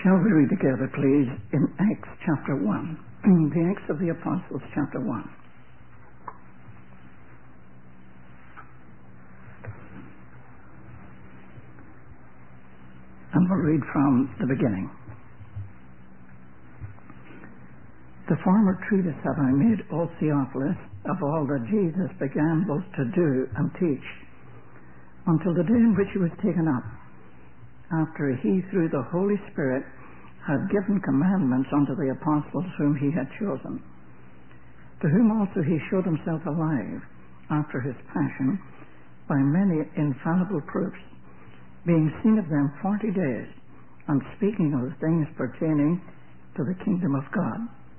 Shall we read together, please, in Acts chapter 1, the Acts of the Apostles, chapter 1. And we'll read from the beginning. The former treatise have I made, O Theophilus, of all that Jesus began both to do and teach, until the day in which he was taken up, after he, through the Holy Spirit, had given commandments unto the apostles whom he had chosen, to whom also he showed himself alive after his passion by many infallible proofs, being seen of them 40 days, and speaking of the things pertaining to the kingdom of God.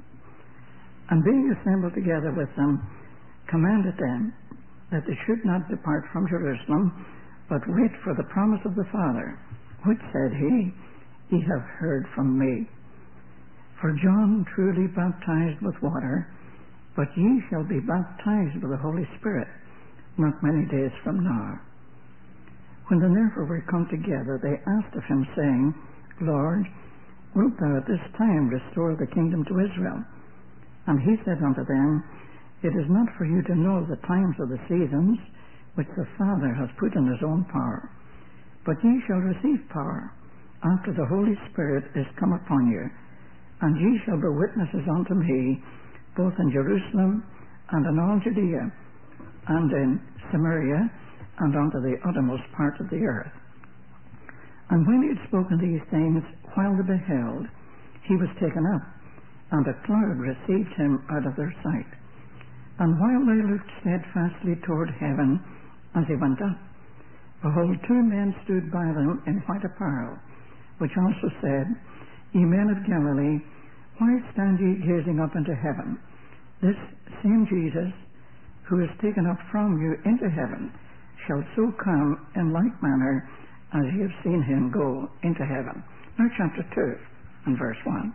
And being assembled together with them, commanded them that they should not depart from Jerusalem, but wait for the promise of the Father, which, said he, ye have heard from me. For John truly baptized with water, but ye shall be baptized with the Holy Spirit not many days from now. When they therefore were come together, they asked of him, saying, Lord, wilt thou at this time restore the kingdom to Israel? And he said unto them, It is not for you to know the times or the seasons which the Father has put in his own power, but ye shall receive power after the Holy Spirit is come upon you, and ye shall be witnesses unto me both in Jerusalem and in all Judea and in Samaria and unto the uttermost part of the earth. And when he had spoken these things, while they beheld, he was taken up, and a cloud received him out of their sight. And while they looked steadfastly toward heaven as he went up, behold, two men stood by them in white apparel, which also said, Ye men of Galilee, why stand ye gazing up into heaven? This same Jesus, who is taken up from you into heaven, shall so come in like manner as ye have seen him go into heaven. Now chapter 2 and verse 1.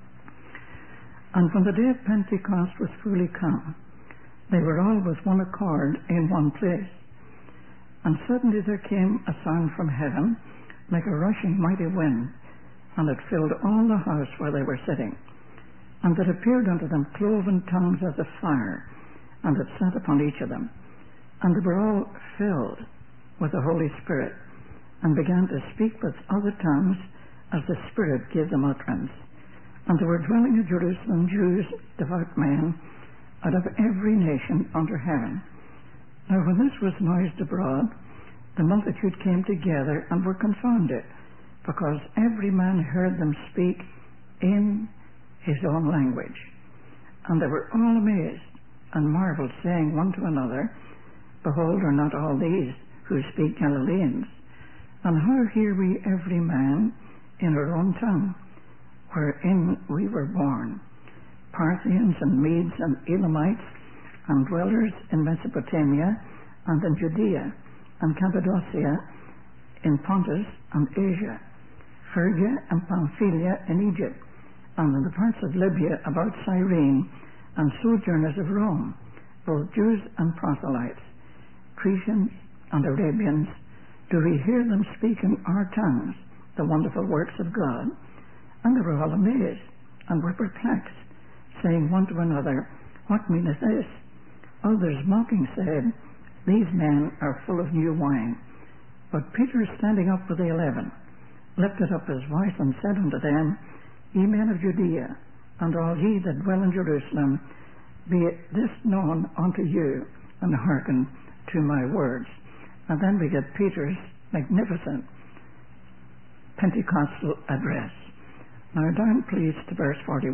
And when the day of Pentecost was fully come, they were all with one accord in one place. And suddenly there came a sound from heaven, like a rushing mighty wind, and it filled all the house where they were sitting. And there appeared unto them cloven tongues as of fire, and it sat upon each of them. And they were all filled with the Holy Spirit, and began to speak with other tongues as the Spirit gave them utterance. And there were dwelling in Jerusalem Jews, devout men, out of every nation under heaven. Now when this was noised abroad, the multitude came together and were confounded, because every man heard them speak in his own language. And they were all amazed, and marveled, saying one to another, Behold, are not all these who speak Galileans? And how hear we every man in our own tongue, wherein we were born, Parthians and Medes and Elamites, and dwellers in Mesopotamia, and in Judea, and Cappadocia, in Pontus and Asia, Phrygia and Pamphylia in Egypt, and in the parts of Libya about Cyrene, and sojourners of Rome, both Jews and proselytes, Cretians and Arabians, do we hear them speak in our tongues the wonderful works of God? And they were all amazed, and were perplexed, saying one to another, What meaneth this? Others mocking said, These men are full of new wine. But Peter, standing up with the 11, lifted up his voice and said unto them, Ye men of Judea, and all ye that dwell in Jerusalem, be this known unto you, and hearken to my words. And then we get Peter's magnificent Pentecostal address. Now down please to verse 41.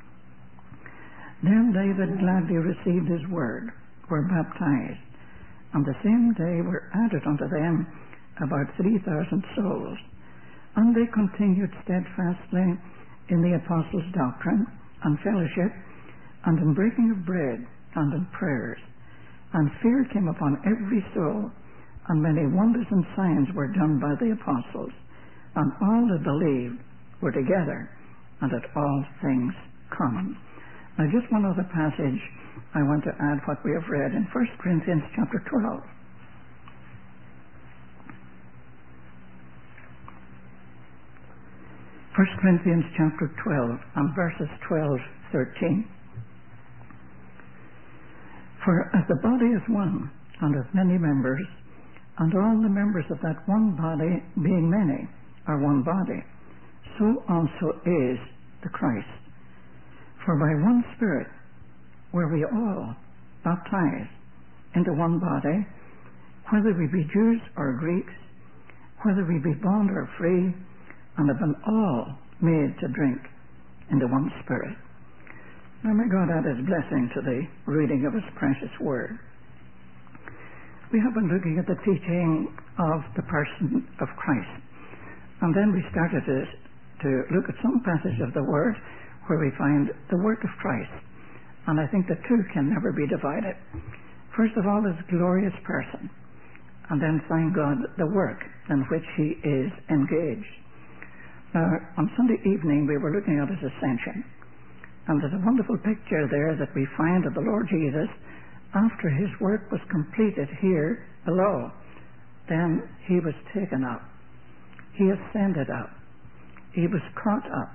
Then they that gladly received his word were baptized, and the same day were added unto them about 3,000 souls. And they continued steadfastly in the apostles' doctrine and fellowship, and in breaking of bread, and in prayers. And fear came upon every soul, and many wonders and signs were done by the apostles. And all that believed were together, and at all things common. Now just one other passage I want to add what we have read in 1 Corinthians chapter 12. 1 Corinthians chapter 12 and verses 12-13. For as the body is one, and has many members, and all the members of that one body, being many, are one body, so also is the Christ. For by one Spirit were we all baptized into one body, whether we be Jews or Greeks, whether we be bond or free, and have been all made to drink into one Spirit. Now may God add His blessing to the reading of His precious Word. We have been looking at the teaching of the person of Christ, and then we started to look at some passage of the Word where we find the work of Christ, and I think the two can never be divided. First of all, His glorious person, and then, thank God, the work in which He is engaged. Now, on Sunday evening, we were looking at His ascension, and there's a wonderful picture there that we find of the Lord Jesus after His work was completed here below. Then He was taken up. He ascended up. He was caught up.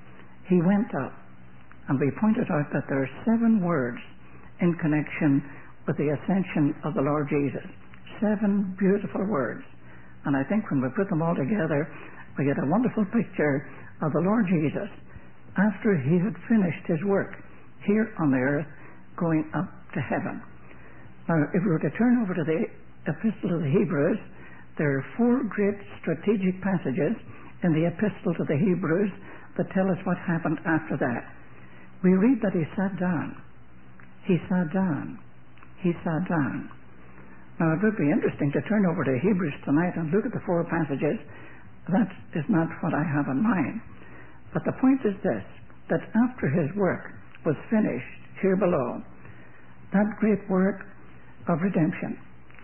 He went up. And we pointed out that there are 7 words in connection with the ascension of the Lord Jesus. 7 beautiful words. And I think when we put them all together, we get a wonderful picture of the Lord Jesus after He had finished His work here on the earth, going up to heaven. Now, if we were to turn over to the Epistle to the Hebrews, there are 4 great strategic passages in the Epistle to the Hebrews that tell us what happened after that. We read that He sat down. He sat down. He sat down. Now, it would be interesting to turn over to Hebrews tonight and look at the 4 passages. That is not what I have in mind. But the point is this, that after His work was finished here below, that great work of redemption,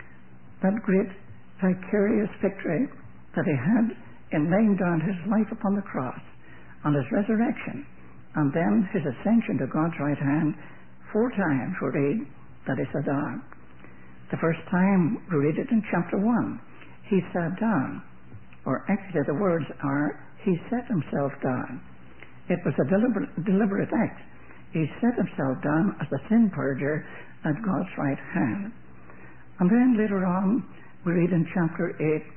that great vicarious victory that He had in laying down His life upon the cross, and His resurrection, and then His ascension to God's right hand, 4 times we read that He sat down. The first time we read it in chapter 1, He sat down. Or actually the words are, He set Himself down. It was a deliberate act. He set Himself down as a sin purger at God's right hand. And then later on, we read in chapter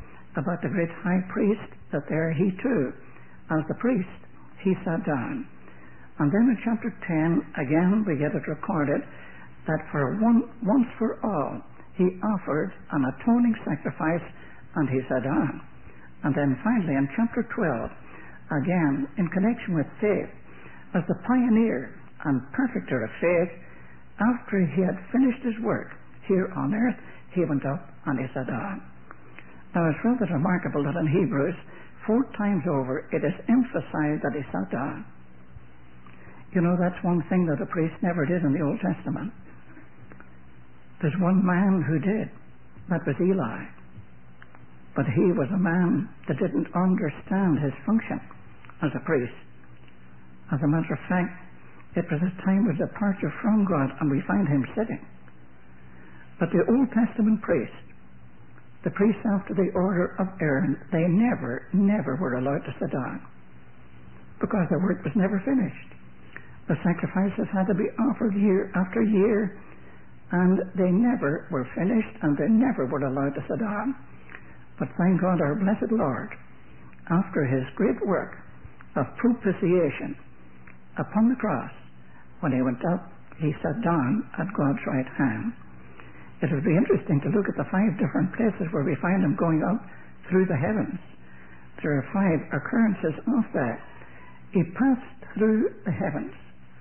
8 about the great high priest, that there He too, as the priest, He sat down. And then in chapter 10, again, we get it recorded that for once for all, He offered an atoning sacrifice, and He sat down. And then finally in chapter 12, again in connection with faith, as the pioneer and perfecter of faith, after He had finished His work here on earth, He went up and He sat down. Now it's rather remarkable that in Hebrews, 4 times over, it is emphasized that He sat down. You know, that's one thing that the priest never did in the Old Testament. There's one man who did. That was Eli. But he was a man that didn't understand his function as a priest. As a matter of fact, it was a time of departure from God, and we find him sitting. But the Old Testament priests, the priests after the order of Aaron, they never were allowed to sit down, because their work was never finished. The sacrifices had to be offered year after year, and they never were finished, and they never were allowed to sit down. But thank God, our blessed Lord, after His great work of propitiation upon the cross, when He went up, He sat down at God's right hand. It would be interesting to look at the 5 different places where we find Him going up through the heavens. There are 5 occurrences of that. He passed through the heavens,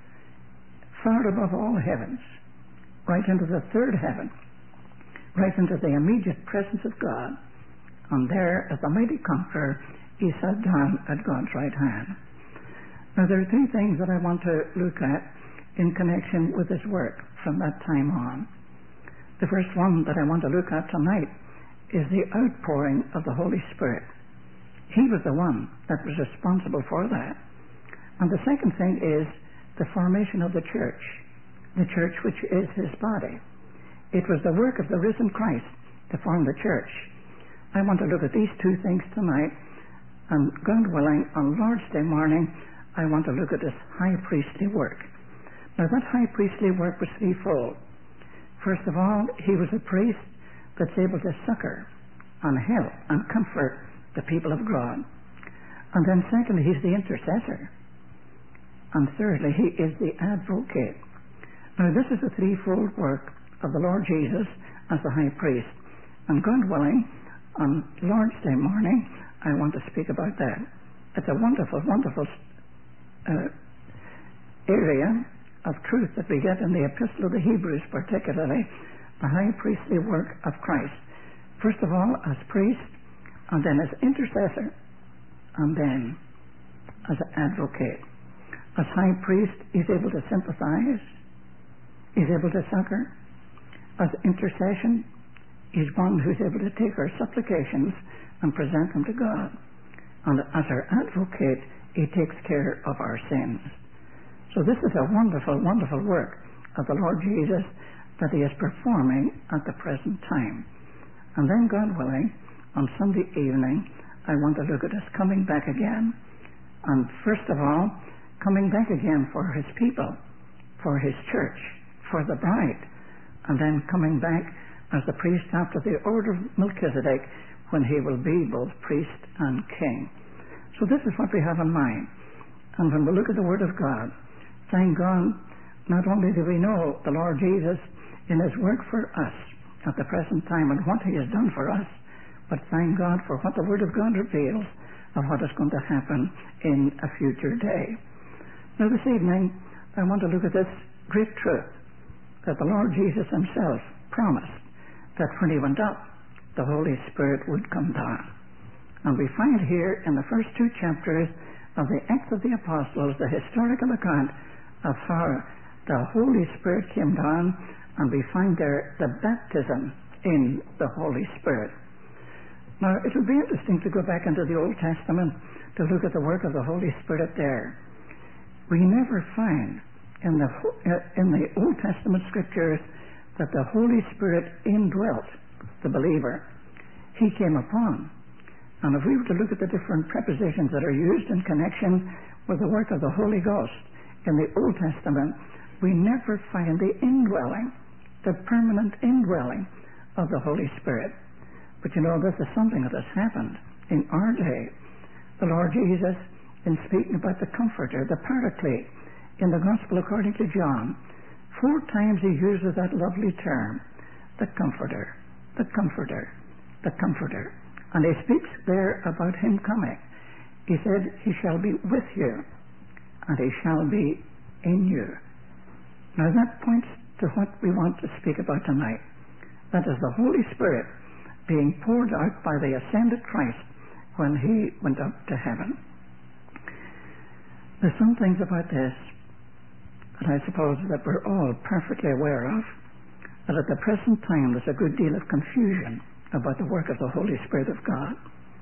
far above all heavens, right into the 3rd heaven, right into the immediate presence of God. And there, as the mighty conqueror, He sat down at God's right hand. Now, there are 3 things that I want to look at in connection with His work from that time on. The first one that I want to look at tonight is the outpouring of the Holy Spirit. He was the one that was responsible for that. And the second thing is the formation of the church which is His body. It was the work of the risen Christ to form the church. I want to look at these 2 things tonight, And God willing, on Lord's Day morning, I want to look at this high priestly work. Now, that high priestly work was threefold. First of all, he was a priest that's able to succor and help and comfort the people of God. And then secondly, he's the intercessor. And thirdly, he is the advocate. Now, this is the threefold work of the Lord Jesus as the high priest. And God willing, on Lord's Day morning, I want to speak about that. It's a wonderful, wonderful area of truth that we get in the Epistle of the Hebrews, particularly the high priestly work of Christ. First of all, as priest, and then as intercessor, and then as advocate. As high priest, he's able to sympathize, he's able to succor. As intercession, he's one who's able to take our supplications and present them to God. And as our advocate, he takes care of our sins. So this is a wonderful, wonderful work of the Lord Jesus that he is performing at the present time. And then, God willing, on Sunday evening, I want to look at his coming back again. And first of all, coming back again for his people, for his church, for the bride. And then coming back as the priest after the order of Melchizedek, when he will be both priest and king. So this is what we have in mind. And when we look at the Word of God, thank God, not only do we know the Lord Jesus in his work for us at the present time and what he has done for us, but thank God for what the Word of God reveals of what is going to happen in a future day. Now this evening, I want to look at this great truth that the Lord Jesus himself promised, that when he went up, the Holy Spirit would come down. And we find here in the first two chapters of the Acts of the Apostles the historical account of how the Holy Spirit came down, and we find there the baptism in the Holy Spirit. Now, it will be interesting to go back into the Old Testament to look at the work of the Holy Spirit there. We never find in the Old Testament scriptures that the Holy Spirit indwelt the believer. He came upon. And if we were to look at the different prepositions that are used in connection with the work of the Holy Ghost in the Old Testament, we never find the indwelling, the permanent indwelling of the Holy Spirit. But you know, this is something that has happened in our day. The Lord Jesus, in speaking about the Comforter, the Paraclete, in the Gospel according to John, 4 times he uses that lovely term, the Comforter, the Comforter, the Comforter. And he speaks there about him coming. He said, he shall be with you, and he shall be in you. Now that points to what we want to speak about tonight. That is the Holy Spirit being poured out by the ascended Christ when he went up to heaven. There's some things about this that I suppose that we're all perfectly aware of, that at the present time there's a good deal of confusion about the work of the Holy Spirit of God.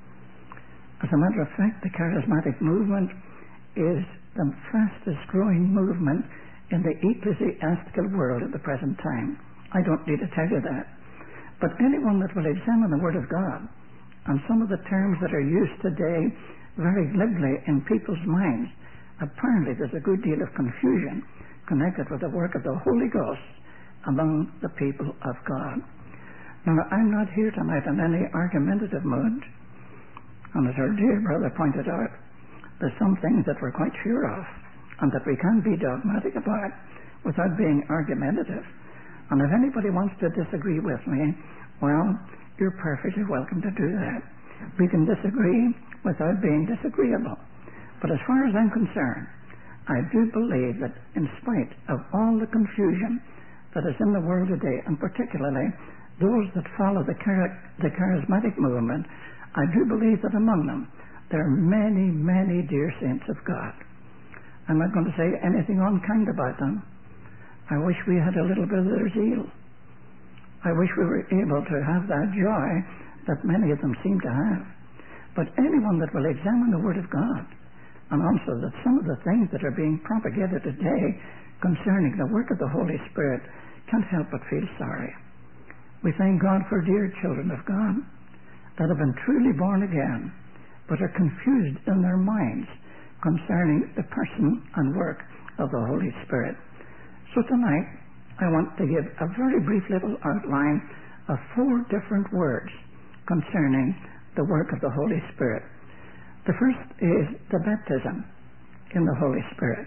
As a matter of fact, the charismatic movement is the fastest growing movement in the ecclesiastical world at the present time. I don't need to tell you that. But anyone that will examine the Word of God and some of the terms that are used today very glibly in people's minds, apparently there's a good deal of confusion connected with the work of the Holy Ghost among the people of God. Now, I'm not here tonight in any argumentative mood. And as our dear brother pointed out, there's some things that we're quite sure of and that we can be dogmatic about without being argumentative. And if anybody wants to disagree with me, well, you're perfectly welcome to do that. We can disagree without being disagreeable. But as far as I'm concerned, I do believe that in spite of all the confusion that is in the world today, and particularly those that follow the charismatic movement, I do believe that among them there are many, many dear saints of God. I'm not going to say anything unkind about them. I wish we had a little bit of their zeal. I wish we were able to have that joy that many of them seem to have. But anyone that will examine the Word of God, and also that some of the things that are being propagated today concerning the work of the Holy Spirit, can't help but feel sorry. We thank God for dear children of God that have been truly born again but are confused in their minds concerning the person and work of the Holy Spirit. So tonight, I want to give a very brief little outline of 4 different words concerning the work of the Holy Spirit. The first is the baptism in the Holy Spirit.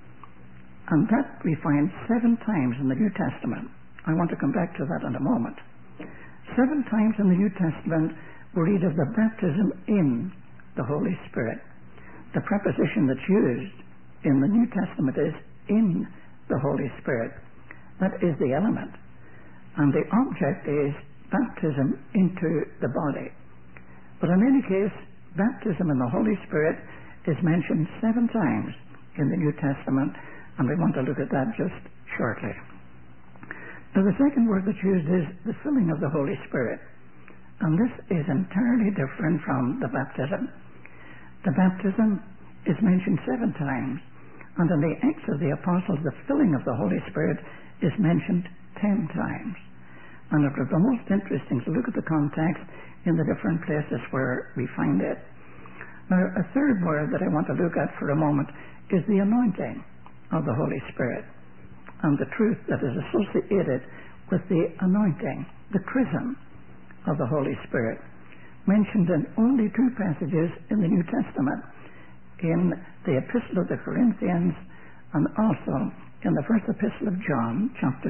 And that we find 7 times in the New Testament. I want to come back to that in a moment. 7 times in the New Testament we read of the baptism in the Holy Spirit. The preposition that's used in the New Testament is in the Holy Spirit. That is the element. And the object is baptism into the body. But in any case, baptism in the Holy Spirit is mentioned 7 times in the New Testament, and we want to look at that just shortly. Now, the second word that's used is the filling of the Holy Spirit. And this is entirely different from the baptism. The baptism is mentioned 7 times, and in the Acts of the Apostles, the filling of the Holy Spirit is mentioned 10 times. And it was the most interesting to look at the context in the different places where we find it. Now, a third word that I want to look at for a moment is the anointing of the Holy Spirit and the truth that is associated with the anointing, the chrism of the Holy Spirit, mentioned in only 2 passages in the New Testament, in the Epistle of the Corinthians and also in the first Epistle of John, chapter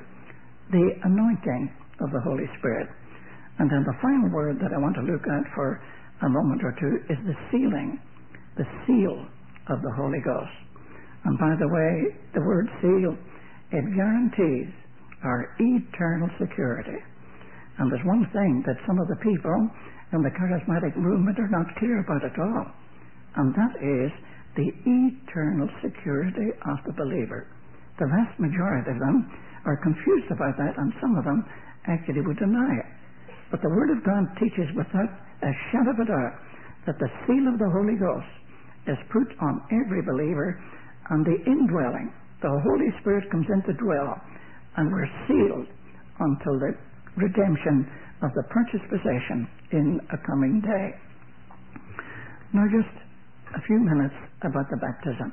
2, the anointing of the Holy Spirit. And then the final word that I want to look at for a moment or two is the sealing, the seal of the Holy Ghost. And by the way, the word seal, it guarantees our eternal security. And there's one thing that some of the people in the charismatic movement are not clear about at all, and that is the eternal security of the believer. The vast majority of them are confused about that, and some of them actually would deny it. But the Word of God teaches without a shadow of a doubt that the seal of the Holy Ghost is put on every believer, and the indwelling, the Holy Spirit comes in to dwell, and we're sealed until the redemption of the purchased possession in a coming day. Now, just a few minutes about the baptism.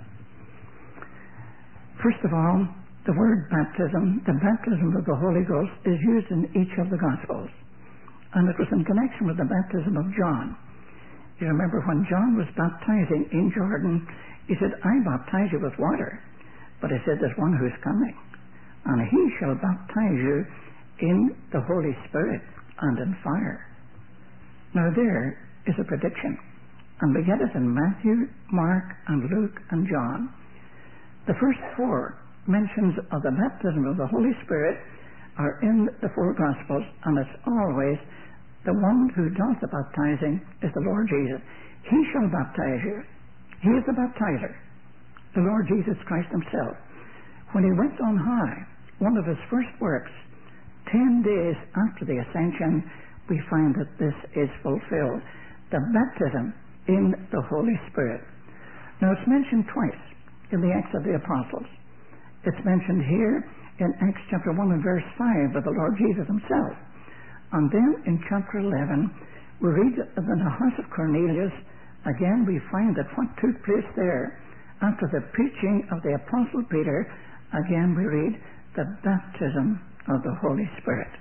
First of all, the word baptism, the baptism of the Holy Ghost, is used in each of the Gospels. And it was in connection with the baptism of John. You remember when John was baptizing in Jordan, he said, I baptize you with water. But he said, there's one who's coming, and he shall baptize you in the Holy Spirit and in fire. Now there is a prediction, and we get it in Matthew, Mark, and Luke, and John. The first 4 mentions of the baptism of the Holy Spirit are in the 4 Gospels, and it's always the one who does the baptizing is the Lord Jesus. He shall baptize you. He is the baptizer, the Lord Jesus Christ himself. When he went on high, one of his first works, 10 days after the ascension, we find that this is fulfilled. The baptism in the Holy Spirit. Now, it's mentioned twice in the Acts of the Apostles. It's mentioned here in Acts chapter 1 and verse 5 by the Lord Jesus himself. And then in chapter 11, we read that in the house of Cornelius, again we find that what took place there after the preaching of the Apostle Peter, again we read the baptism of the Holy Spirit.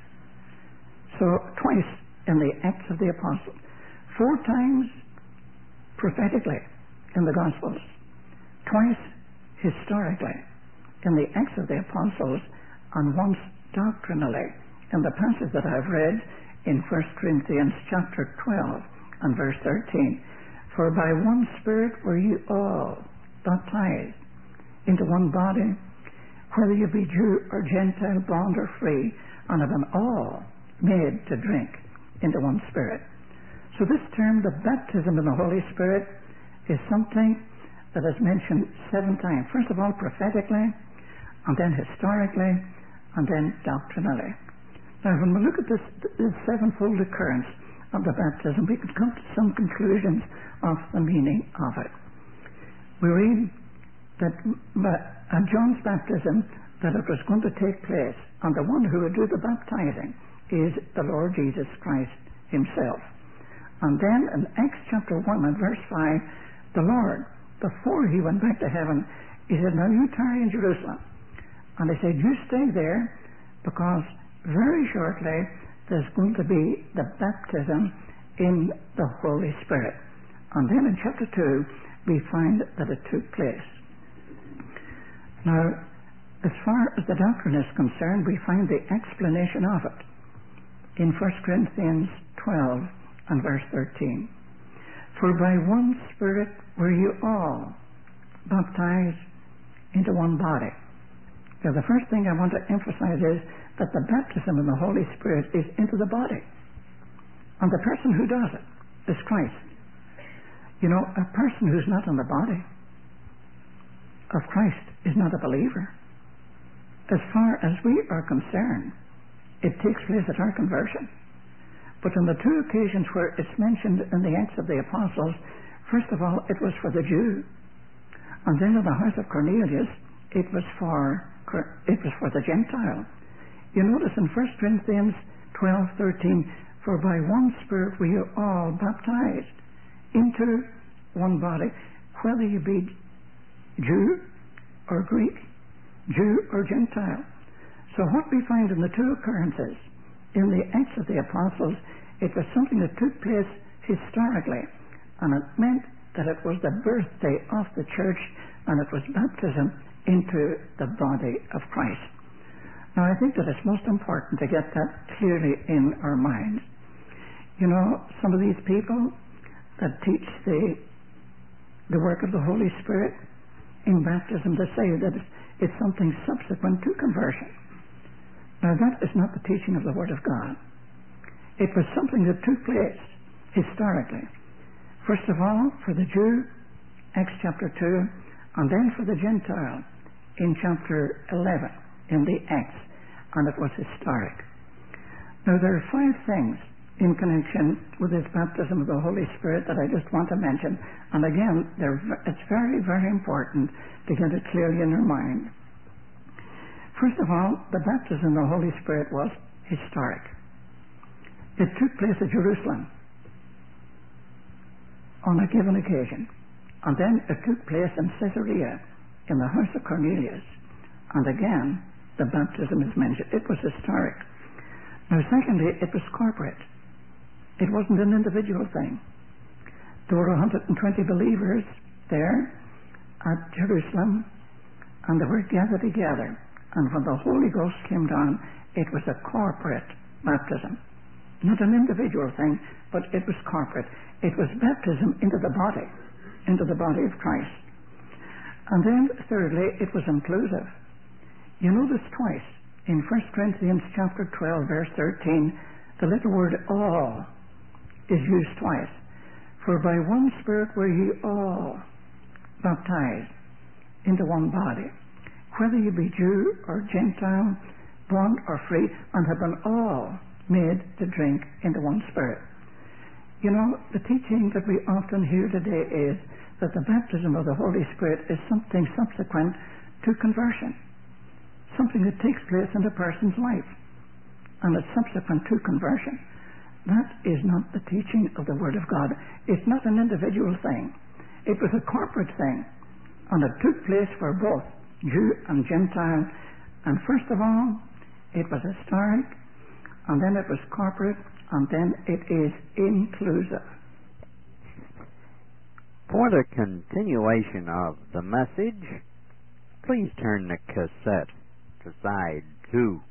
So twice in the Acts of the Apostles, 4 times prophetically in the Gospels, twice historically in the Acts of the Apostles, and once doctrinally in the passage that I've read in 1 Corinthians chapter 12 and verse 13. For by one Spirit were you all baptized into one body, whether you be Jew or Gentile, bond or free, and have been all made to drink into one Spirit. So this term, the baptism in the Holy Spirit, is something that is mentioned 7 times. First of all, prophetically, and then historically, and then doctrinally. Now, when we look at this 7-fold occurrence of the baptism, we could come to some conclusions of the meaning of it. We read that at John's baptism, that it was going to take place, and the one who would do the baptizing is the Lord Jesus Christ himself. And then in Acts chapter 1 and verse 5, the Lord, before he went back to heaven, he said, now you tarry in Jerusalem. And he said, you stay there, because very shortly there's going to be the baptism in the Holy Spirit. And then in chapter 2, we find that it took place. Now, as far as the doctrine is concerned, we find the explanation of it in 1 Corinthians 12 and verse 13. For by one Spirit were you all baptized into one body. Now, the first thing I want to emphasize is that the baptism in the Holy Spirit is into the body. And the person who does it is Christ. You know, a person who's not in the body of Christ is not a believer. As far as we are concerned, it takes place at our conversion. But on the two occasions where it's mentioned in the Acts of the Apostles, first of all, it was for the Jew. And then in the house of Cornelius, it was for the Gentile. You notice in 1 Corinthians 12:13, for by one Spirit we are all baptized into one body, whether you be Jew or Greek, Jew or Gentile. So what we find in the two occurrences in the Acts of the Apostles, it was something that took place historically, and it meant that it was the birthday of the church, and it was baptism into the body of Christ. Now, I think that it's most important to get that clearly in our minds. You know, some of these people that teach the work of the Holy Spirit in baptism, they say that it's something subsequent to conversion. Now, that is not the teaching of the Word of God. It was something that took place historically. First of all, for the Jew, Acts chapter 2, and then for the Gentile in chapter 11 in the Acts, and it was historic. Now, there are 5 things in connection with this baptism of the Holy Spirit that I just want to mention, and again, it's very, very important to get it clearly in our mind. First of all, the baptism of the Holy Spirit was historic. It took place at Jerusalem on a given occasion, and then it took place in Caesarea in the house of Cornelius, and again the baptism is mentioned. It was historic. Now, secondly, it was corporate. It wasn't an individual thing. There were 120 believers there at Jerusalem, and they were gathered together. And when the Holy Ghost came down, it was a corporate baptism. Not an individual thing, but it was corporate. It was baptism into the body of Christ. And then, thirdly, it was inclusive. You notice twice in 1 Corinthians chapter 12, verse 13, the little word all is used twice. For by one Spirit were ye all baptized into one body, whether you be Jew or Gentile, bond or free, and have been all made to drink into one Spirit. You know, the teaching that we often hear today is that the baptism of the Holy Spirit is something subsequent to conversion, something that takes place in a person's life, and it's subsequent to conversion. That is not the teaching of the Word of God. It's not an individual thing. It was a corporate thing, and it took place for both Jew and Gentile. And first of all, it was historic, and then it was corporate, and then it is inclusive. For the continuation of the message, please turn the cassette to side 2.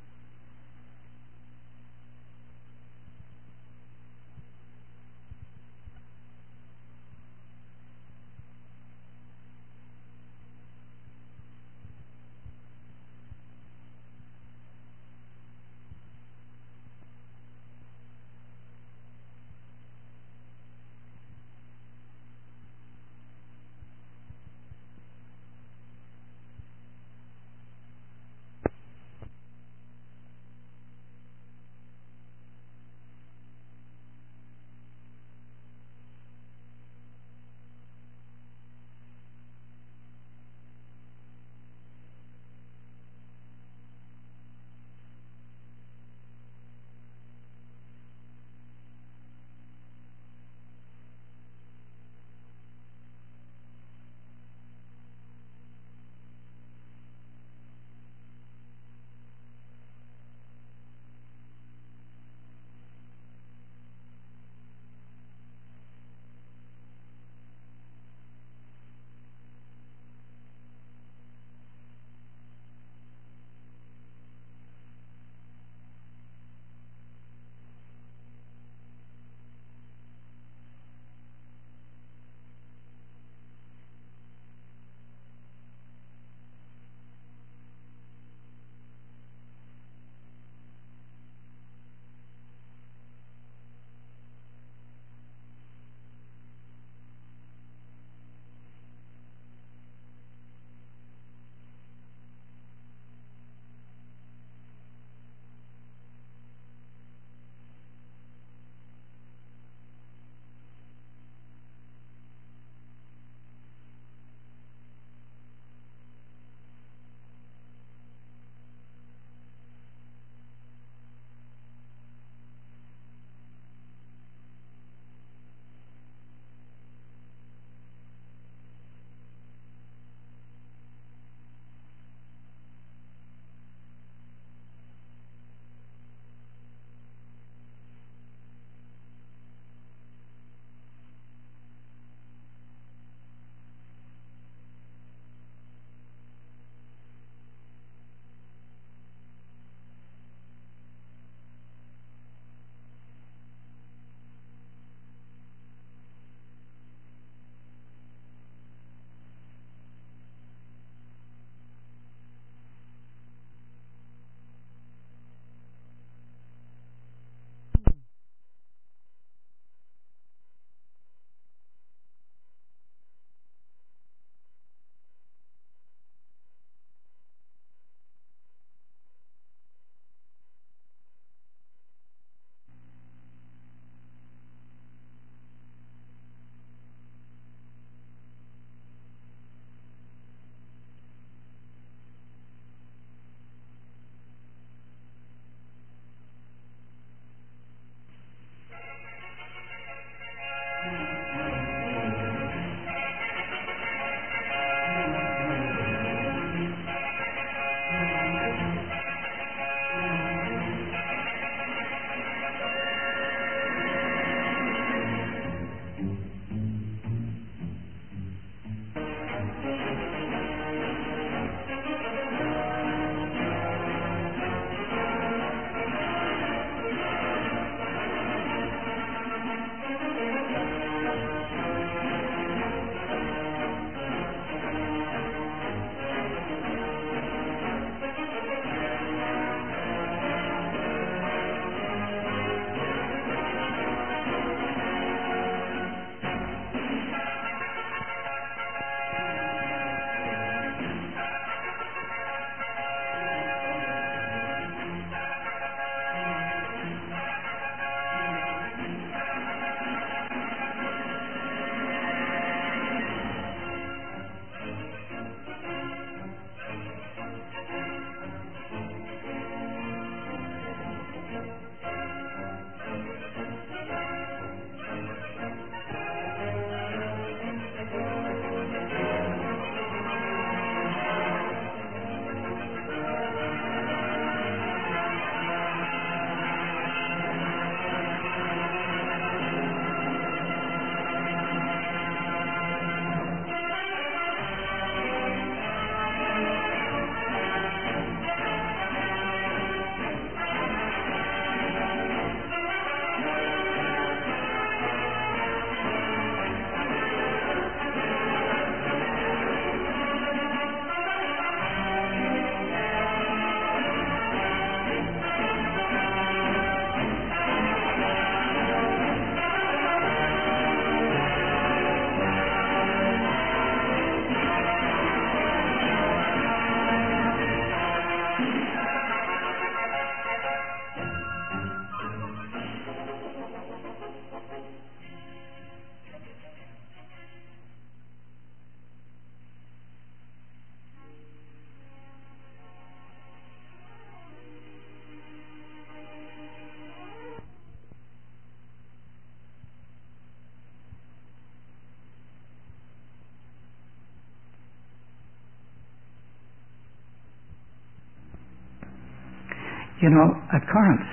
You know, at Corinth,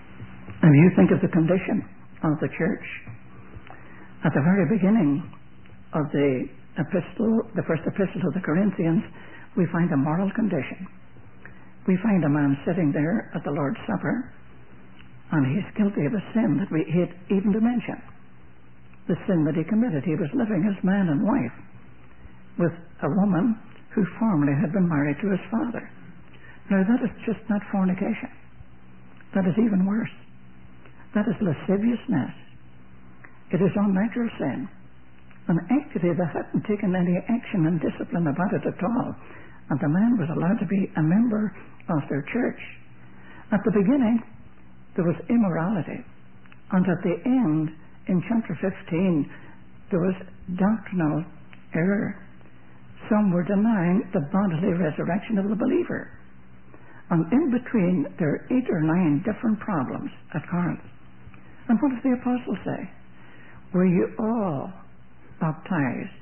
if you think of the condition of the church, at the very beginning of the epistle, the first epistle to the Corinthians, we find a moral condition. We find a man sitting there at the Lord's Supper, and he's guilty of a sin that we hate even to mention. The sin that he committed. He was living as man and wife with a woman who formerly had been married to his father. Now that is just not fornication. That is even worse. That is lasciviousness. It is unnatural sin. And actually they hadn't taken any action and discipline about it at all. And the man was allowed to be a member of their church. At the beginning, there was immorality. And at the end, in chapter 15, there was doctrinal error. Some were denying the bodily resurrection of the believer. And in between, there are 8 or 9 different problems at Corinth. And what does the apostle say? Were you all baptized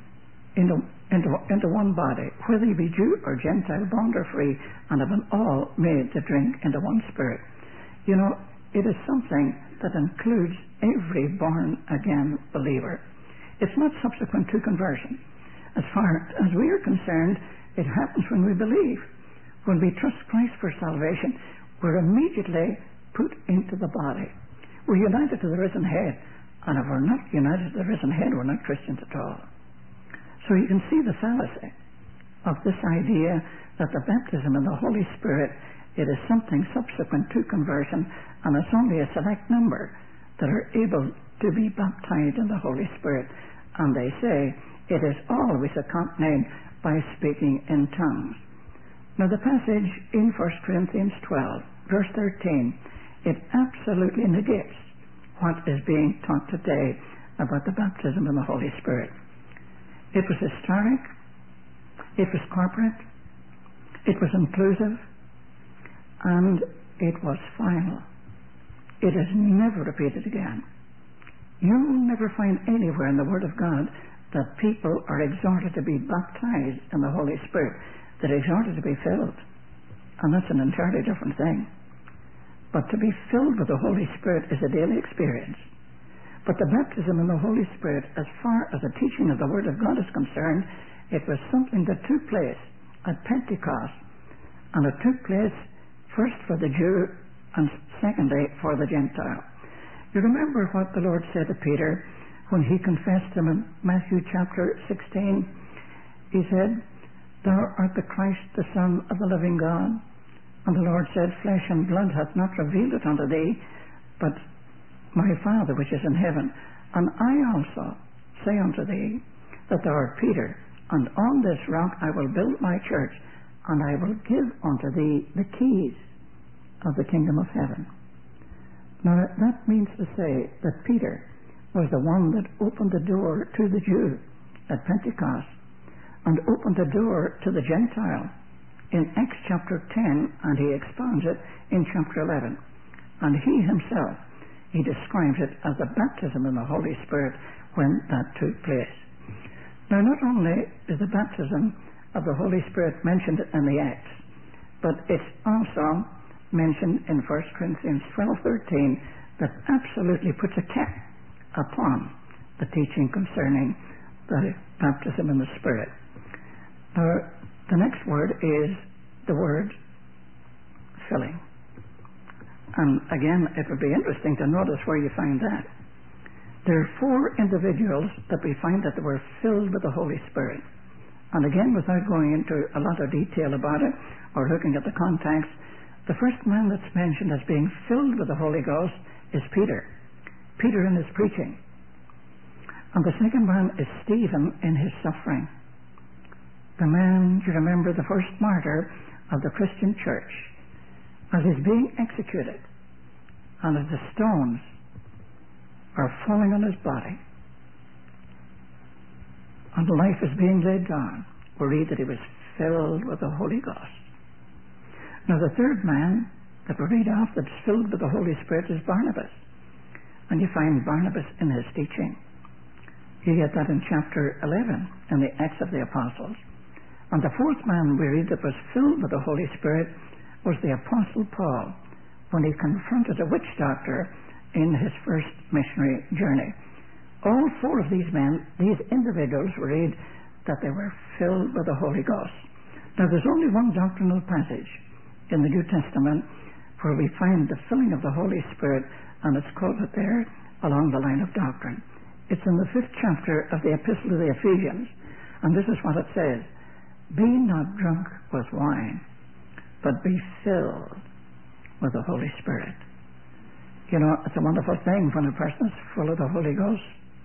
into one body, whether you be Jew or Gentile, bond or free, and have been all made to drink into one spirit? You know, it is something that includes every born-again believer. It's not subsequent to conversion. As far as we are concerned, it happens when we believe. When we trust Christ for salvation, we're immediately put into the body. We're united to the risen head. And if we're not united to the risen head, we're not Christians at all. So you can see the fallacy of this idea that the baptism in the Holy Spirit, it is something subsequent to conversion, and it's only a select number that are able to be baptized in the Holy Spirit. And they say it is always accompanied by speaking in tongues. Now the passage in 1 Corinthians 12, verse 13, it absolutely negates what is being taught today about the baptism in the Holy Spirit. It was historic, it was corporate, it was inclusive, and it was final. It is never repeated again. You'll never find anywhere in the Word of God that people are exhorted to be baptized in the Holy Spirit. They're exhorted to be filled. And that's an entirely different thing. But to be filled with the Holy Spirit is a daily experience. But the baptism in the Holy Spirit, as far as the teaching of the Word of God is concerned, it was something that took place at Pentecost. And it took place first for the Jew and secondly for the Gentile. You remember what the Lord said to Peter when he confessed him in Matthew chapter 16? He said, "Thou art the Christ, the Son of the living God." And the Lord said, "Flesh and blood hath not revealed it unto thee, but my Father which is in heaven. And I also say unto thee that thou art Peter, and on this rock I will build my church, and I will give unto thee the keys of the kingdom of heaven." Now that means to say that Peter was the one that opened the door to the Jew at Pentecost and opened the door to the Gentile in Acts chapter 10, and he expounds it in chapter 11. And he himself, he describes it as the baptism in the Holy Spirit when that took place. Now not only is the baptism of the Holy Spirit mentioned in the Acts, but it's also mentioned in 1 Corinthians 12:13 that absolutely puts a cap upon the teaching concerning the baptism in the Spirit. Now, the next word is the word filling. And again, it would be interesting to notice where you find that. There are 4 individuals that we find that they were filled with the Holy Spirit. And again, without going into a lot of detail about it or looking at the context, the first man that's mentioned as being filled with the Holy Ghost is Peter. Peter in his preaching. And the second man is Stephen in his suffering. The man, you remember, the first martyr of the Christian church, as he's being executed, and as the stones are falling on his body, and life is being laid down, we read that he was filled with the Holy Ghost. Now the third man that we read of that's filled with the Holy Spirit is Barnabas. And you find Barnabas in his teaching. You get that in chapter 11 in the Acts of the Apostles. And the fourth man we read that was filled with the Holy Spirit was the Apostle Paul when he confronted a witch doctor in his first missionary journey. All 4 of these men, these individuals, read that they were filled with the Holy Ghost. Now there's only one doctrinal passage in the New Testament where we find the filling of the Holy Spirit, and it's quoted there along the line of doctrine. It's in the 5th chapter of the Epistle to the Ephesians, and this is what it says: "Be not drunk with wine, but be filled with the Holy Spirit." You know, it's a wonderful thing when a person is full of the Holy Ghost.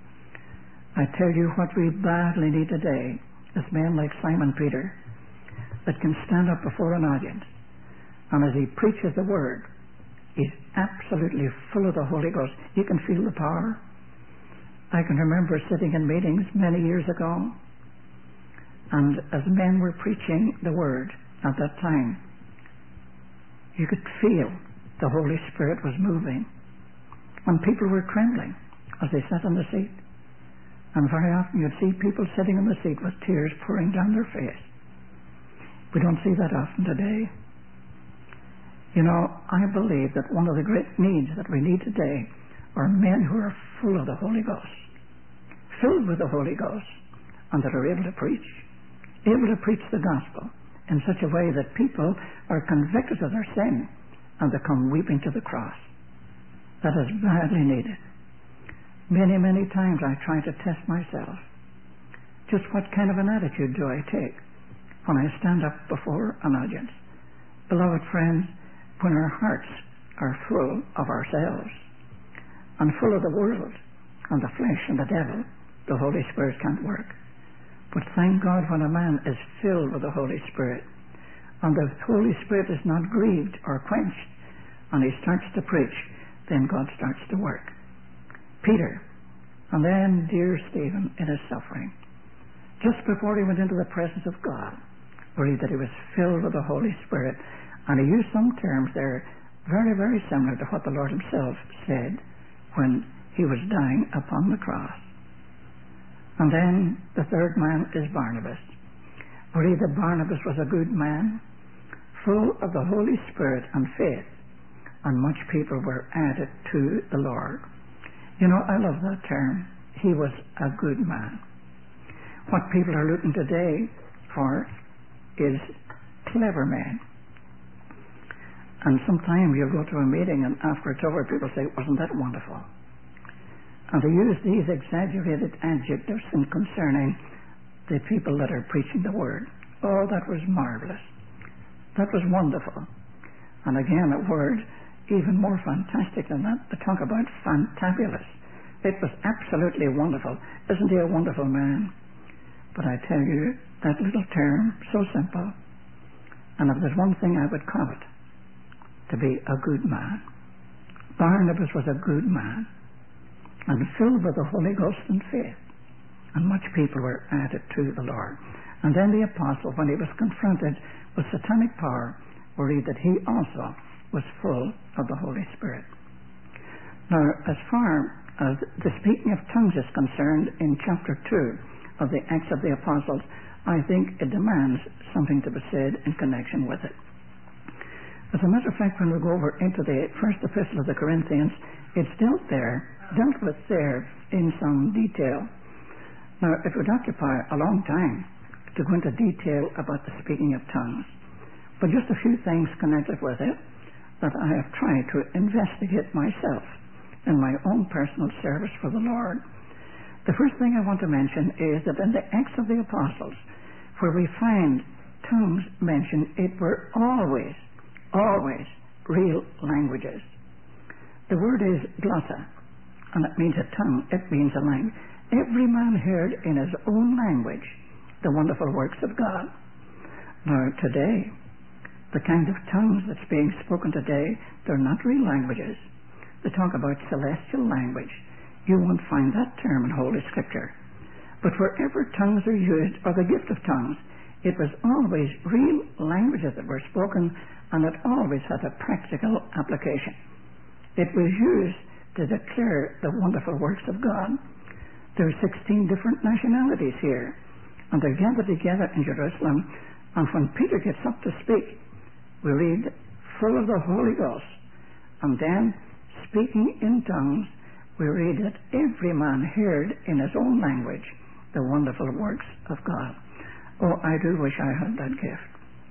I tell you what we badly need today is men like Simon Peter that can stand up before an audience, and as he preaches the Word, he's absolutely full of the Holy Ghost. You can feel the power. I can remember sitting in meetings many years ago, and as men were preaching the Word at that time, you could feel the Holy Spirit was moving, and people were trembling as they sat on the seat. And very often you'd see people sitting in the seat with tears pouring down their face. We don't see that often today. You know, I believe that one of the great needs that we need today are men who are full of the Holy Ghost, filled with the Holy Ghost, and that are able to preach the gospel in such a way that people are convicted of their sin and they come weeping to the cross. That is badly needed. Many, many times I try to test myself. Just what kind of an attitude do I take when I stand up before an audience? Beloved friends, when our hearts are full of ourselves and full of the world and the flesh and the devil, the Holy Spirit can't work. But thank God when a man is filled with the Holy Spirit and the Holy Spirit is not grieved or quenched and he starts to preach, then God starts to work. Peter, and then dear Stephen in his suffering, just before he went into the presence of God, we read that he was filled with the Holy Spirit, and he used some terms there very, very similar to what the Lord himself said when he was dying upon the cross. And then the third man is Barnabas. We read that Barnabas was a good man, full of the Holy Spirit and faith, and much people were added to the Lord. You know, I love that term. He was a good man. What people are looking today for is clever men. And sometimes you'll go to a meeting and after it's over, people say, wasn't that wonderful? And they use these exaggerated adjectives concerning the people that are preaching the Word. Oh, that was marvelous. That was wonderful. And again, a word even more fantastic than that, they talk about fantabulous. It was absolutely wonderful. Isn't he a wonderful man? But I tell you, that little term, so simple, and if there's one thing I would call it, to be a good man. Barnabas was a good man, and filled with the Holy Ghost and faith, and much people were added to the Lord. And then the apostle, when he was confronted with satanic power, we read that he also was full of the Holy Spirit. Now, as far as the speaking of tongues is concerned, in chapter 2 of the Acts of the Apostles, I think it demands something to be said in connection with it. As a matter of fact, when we go over into the first epistle of the Corinthians, it's dealt with there in some detail. Now, it would occupy a long time to go into detail about the speaking of tongues, but just a few things connected with it that I have tried to investigate myself in my own personal service for the Lord. The first thing I want to mention is that in the Acts of the Apostles, where we find tongues mentioned, it were always real languages. The word is glossa, and it means a tongue, it means a language. Every man heard in his own language the wonderful works of God. Now today, the kind of tongues that's being spoken today, they're not real languages. They talk about celestial language. You won't find that term in Holy Scripture. But wherever tongues are used, or the gift of tongues, it was always real languages that were spoken, and it always had a practical application. It was used to declare the wonderful works of God. There are 16 different nationalities here, and they're gathered together in Jerusalem, and when Peter gets up to speak, we read, full of the Holy Ghost, and then speaking in tongues, we read that every man heard in his own language the wonderful works of God. Oh, I do wish I had that gift.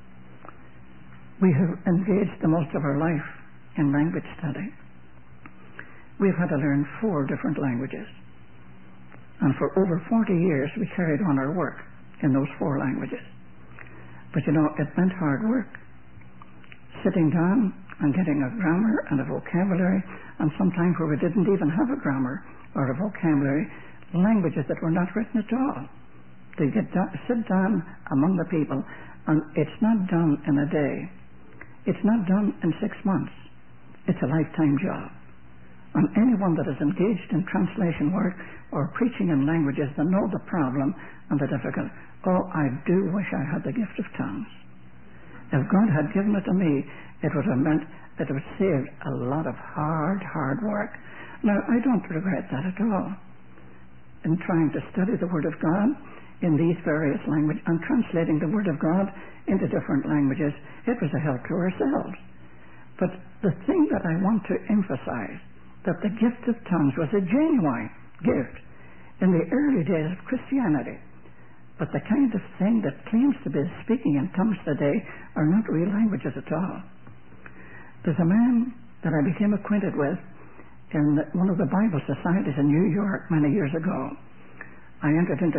We have engaged the most of our life in language study. We've had to learn 4 different languages. And for over 40 years we carried on our work in those 4 languages. But you know, it meant hard work. Sitting down and getting a grammar and a vocabulary, and sometimes where we didn't even have a grammar or a vocabulary, languages that were not written at all. They sit down among the people, and it's not done in a day. It's not done in 6 months. It's a lifetime job. And anyone that is engaged in translation work or preaching in languages that know the problem and the difficulty, oh, I do wish I had the gift of tongues. If God had given it to me, it would have meant that it would save a lot of hard work. Now, I don't regret that at all. In trying to study the Word of God in these various languages and translating the Word of God into different languages, it was a help to ourselves. But the thing that I want to emphasize, that the gift of tongues was a genuine gift in the early days of Christianity. But the kind of thing that claims to be speaking in tongues today are not real languages at all. There's a man that I became acquainted with in one of the Bible societies in New York many years ago. I entered into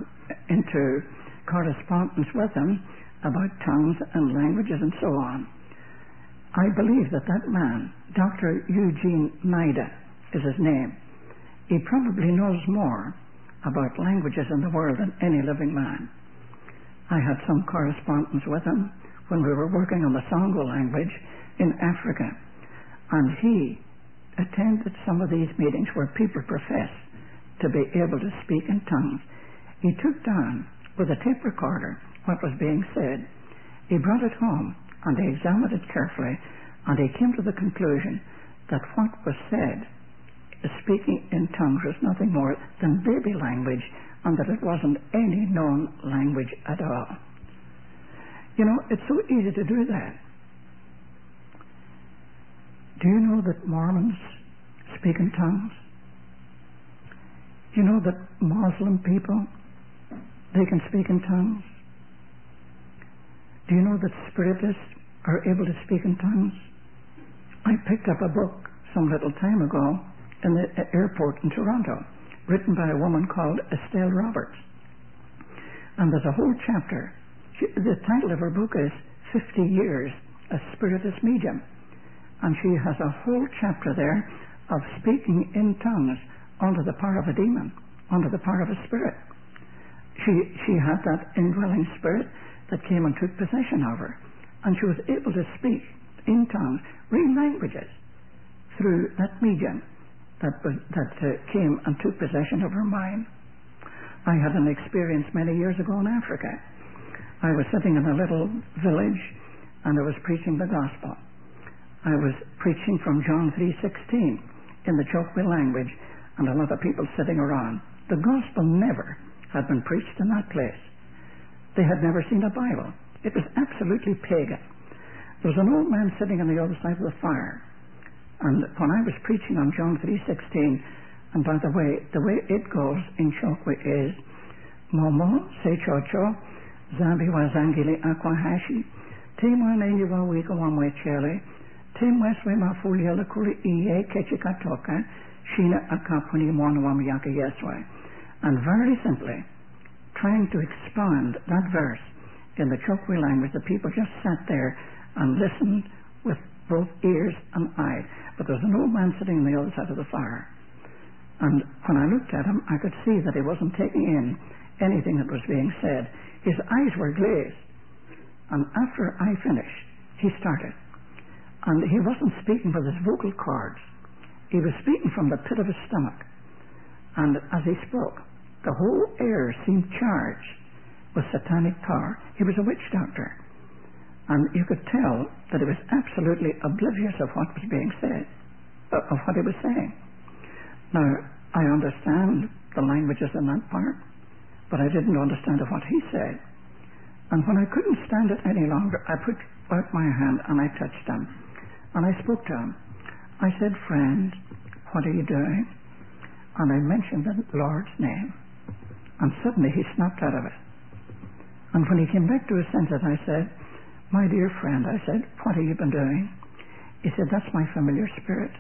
correspondence with him about tongues and languages and so on. I believe that man, Dr. Eugene Nida is his name, he probably knows more about languages in the world than any living man. I had some correspondence with him when we were working on the Songo language in Africa, and he attended some of these meetings where people profess to be able to speak in tongues. He took down with a tape recorder what was being said. He brought it home and he examined it carefully, and he came to the conclusion that what was said speaking in tongues was nothing more than baby language, and that it wasn't any known language at all. You know, it's so easy to do that. Do you know that Mormons speak in tongues? Do you know that Muslim people, they can speak in tongues? Do you know that Spiritists are able to speak in tongues? I picked up a book some little time ago in the airport in Toronto, written by a woman called Estelle Roberts. And there's a whole chapter. The title of her book is 50 Years as Spiritist Medium. And she has a whole chapter there of speaking in tongues under the power of a demon, under the power of a spirit. She had that indwelling spirit that came and took possession of her. And she was able to speak in tongues, real languages, through that medium that came and took possession of her mind. I had an experience many years ago in Africa. I was sitting in a little village and I was preaching the gospel. I was preaching from John 3:16 in the Chokwe language, and a lot of people sitting around. The gospel never had been preached in that place. They had never seen a Bible. It was absolutely pagan. There was an old man sitting on the other side of the fire. And when I was preaching on John 3:16, and by the way it goes in Chokwe is Momo se chocho zambi wa zangili akwahashi timwa nenyi wa wika wa mwechele timweswe mafulia la kuli iye kechikatoka shina akapuni mwana wa miyaka yeswe. And very simply, trying to expound that verse in the Chokwe language, the people just sat there and listened with both ears and eyes. But there was an old man sitting on the other side of the fire. And when I looked at him, I could see that he wasn't taking in anything that was being said. His eyes were glazed. And after I finished, he started. And he wasn't speaking with his vocal cords. He was speaking from the pit of his stomach. And as he spoke, the whole air seemed charged with satanic power. He was a witch doctor. And you could tell that he was absolutely oblivious of what was being said, of what he was saying. Now, I understand the languages in that part, but I didn't understand of what he said. And when I couldn't stand it any longer, I put out my hand and I touched him. And I spoke to him. I said, "Friend, what are you doing?" And I mentioned the Lord's name. And suddenly he snapped out of it. And when he came back to his senses, I said, "My dear friend," I said, "what have you been doing?" He said, "That's my familiar spirit."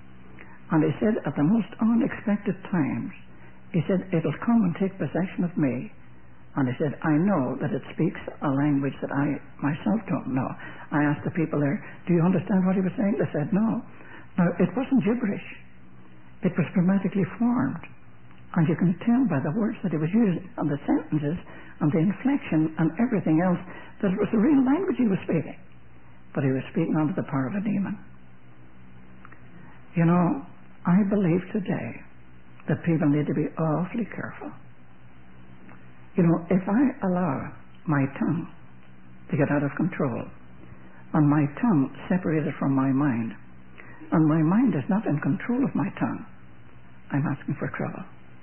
And he said, at the most unexpected times, he said, "It'll come and take possession of me." And he said, "I know that it speaks a language that I myself don't know." I asked the people there, "Do you understand what he was saying?" They said, "No." Now, it wasn't gibberish. It was grammatically formed. And you can tell by the words that he was using and the sentences and the inflection and everything else that it was a real language he was speaking. But he was speaking under the power of a demon. You know, I believe today that people need to be awfully careful. You know, if I allow my tongue to get out of control, and my tongue separated from my mind, and my mind is not in control of my tongue, I'm asking for trouble.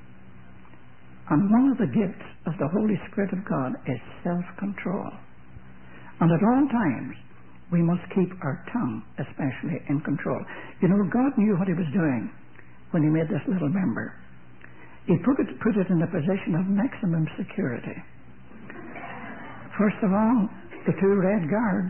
And one of the gifts of the Holy Spirit of God is self-control. And at all times, we must keep our tongue especially in control. You know, God knew what he was doing when he made this little member. He put it in a position of maximum security. First of all, the two red guards,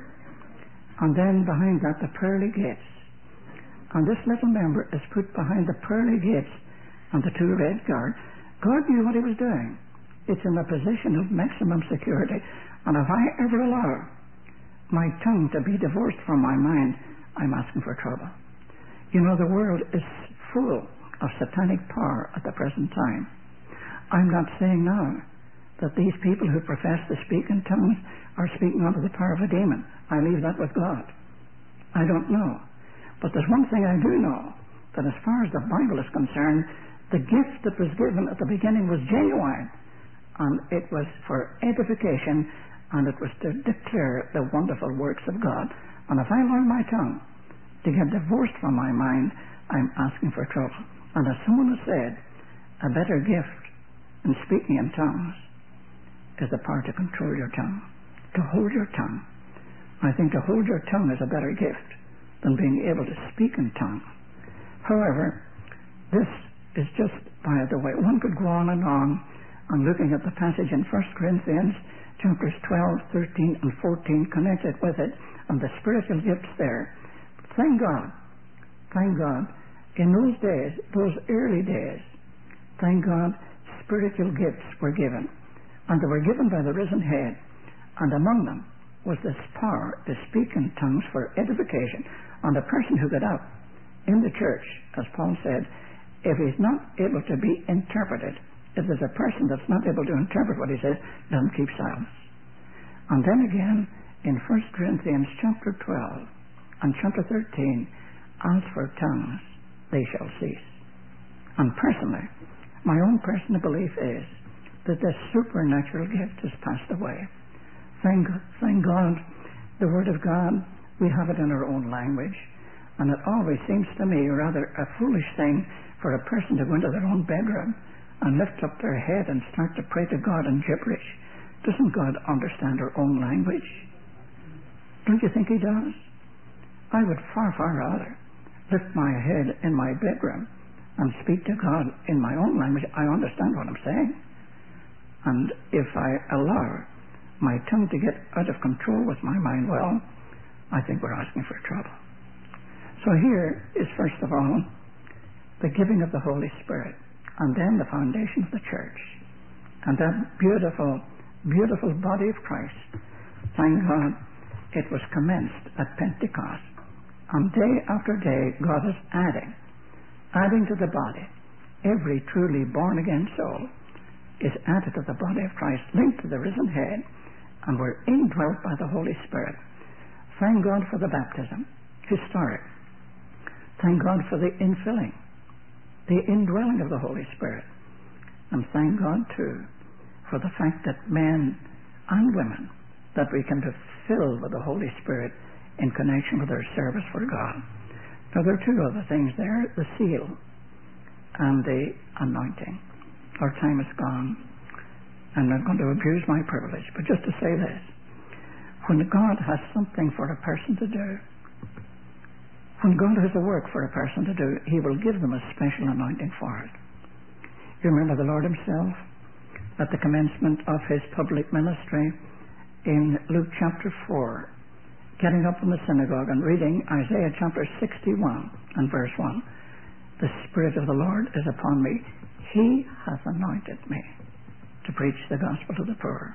and then behind that, the pearly gates. And this little member is put behind the pearly gates and the two red guards. God knew what he was doing. It's in a position of maximum security. And if I ever allow my tongue to be divorced from my mind, I'm asking for trouble. You know, the world is full of satanic power at the present time. I'm not saying now that these people who profess to speak in tongues are speaking under the power of a demon. I leave that with God. I don't know. But there's one thing I do know, that as far as the Bible is concerned, the gift that was given at the beginning was genuine, and it was for edification, and it was to declare the wonderful works of God. And if I allow my tongue to get divorced from my mind, I'm asking for trouble. And as someone has said, a better gift in speaking in tongues is the power to control your tongue, to hold your tongue. I think to hold your tongue is a better gift than being able to speak in tongues. However, this is just by the way. One could go on and on. I'm looking at the passage in 1 Corinthians chapters 12, 13, and 14 connected with it, and the spiritual gifts there. Thank God, in those days, those early days, thank God, spiritual gifts were given. And they were given by the risen head. And among them was this power to speak in tongues for edification. And the person who got up in the church, as Paul said, if he's not able to be interpreted, if there's a person that's not able to interpret what he says, let him keep silence. And then again, in 1 Corinthians chapter 12 and chapter 13, as for tongues, they shall cease. And personally, my own personal belief is that this supernatural gift has passed away. Thank God, the Word of God, we have it in our own language. And it always seems to me rather a foolish thing for a person to go into their own bedroom and lift up their head and start to pray to God in gibberish. Doesn't God understand our own language? Don't you think He does? I would far, far rather lift my head in my bedroom and speak to God in my own language. I understand what I'm saying. And if I allow my tongue to get out of control with my mind, well, I think we're asking for trouble. So here is, first of all, the giving of the Holy Spirit, and then the foundation of the church, and that beautiful, beautiful body of Christ. Thank God it was commenced at Pentecost. And day after day, God is adding to the body. Every truly born-again soul is added to the body of Christ, linked to the risen head, and we're indwelt by the Holy Spirit. Thank God for the baptism, historic. Thank God for the infilling, the indwelling of the Holy Spirit. And thank God, too, for the fact that men and women, that we can be filled with the Holy Spirit in connection with our service for God. Now, there are two other things there, the seal and the anointing. Our time is gone. I'm not going to abuse my privilege, but just to say this. When God has something for a person to do, when God has a work for a person to do, He will give them a special anointing for it. You remember the Lord Himself at the commencement of His public ministry in Luke chapter 4, getting up in the synagogue and reading Isaiah chapter 61 and verse 1. The Spirit of the Lord is upon me. He has anointed me to preach the gospel to the poor.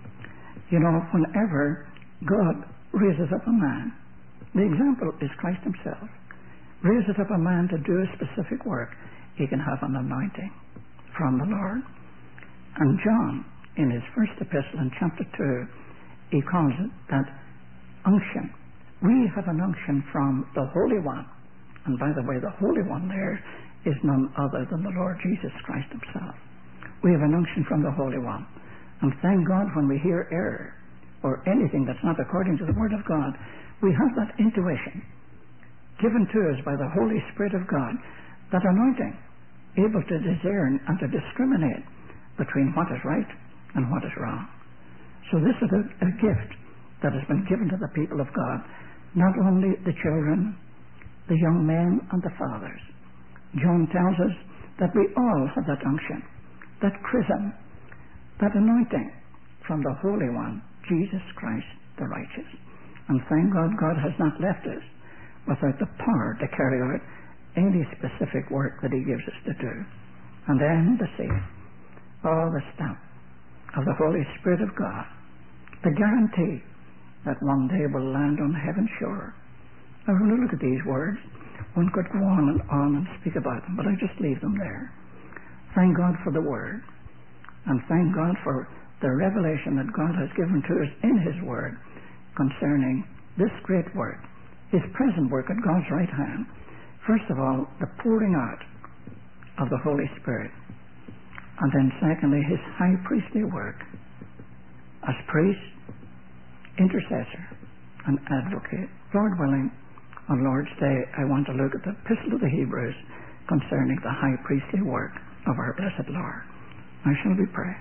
You know, whenever God raises up a man, the example is Christ Himself. Raises up a man to do a specific work, he can have an anointing from the Lord. And John, in his first epistle in chapter 2, he calls it that unction. We have an unction from the Holy One. And by the way, the Holy One there is none other than the Lord Jesus Christ Himself. We have an unction from the Holy One. And thank God when we hear error or anything that's not according to the Word of God, we have that intuition given to us by the Holy Spirit of God, that anointing, able to discern and to discriminate between what is right and what is wrong. So this is a gift that has been given to the people of God, not only the children, the young men, and the fathers. John tells us that we all have that unction, that chrism, that anointing from the Holy One, Jesus Christ the righteous. And thank God, God has not left us without the power to carry out any specific work that He gives us to do. And then the seal, the stamp of the Holy Spirit of God, the guarantee that one day will land on heaven's shore. Now, when we look at these words, one could go on and speak about them, but I just leave them there. Thank God for the Word, and thank God for the revelation that God has given to us in His Word concerning this great work, His present work at God's right hand. First of all, the pouring out of the Holy Spirit. And then secondly, His high priestly work as priest, intercessor, and advocate. Lord willing, On Lord's Day, I want to look at the Epistle to the Hebrews concerning the high priestly work of our blessed Lord. Now shall we pray.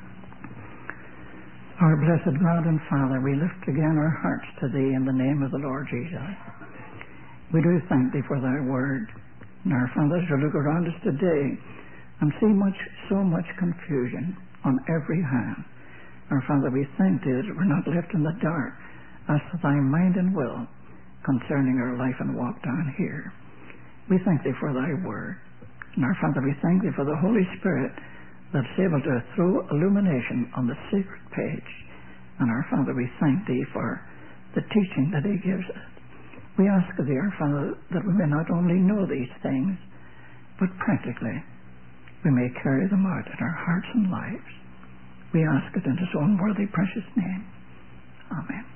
Our blessed God and Father, we lift again our hearts to Thee in the name of the Lord Jesus. We do thank Thee for Thy word. And our Father, as we look around us today and see so much confusion on every hand, our Father, we thank Thee that we're not left in the dark as to Thy mind and will concerning our life and walk down here. We thank Thee for Thy word. And our Father, we thank Thee for the Holy Spirit that's able to throw illumination on the sacred page. And our Father, we thank Thee for the teaching that He gives us. We ask Thee, our Father, that we may not only know these things, but practically we may carry them out in our hearts and lives. We ask it in His own worthy, precious name. Amen.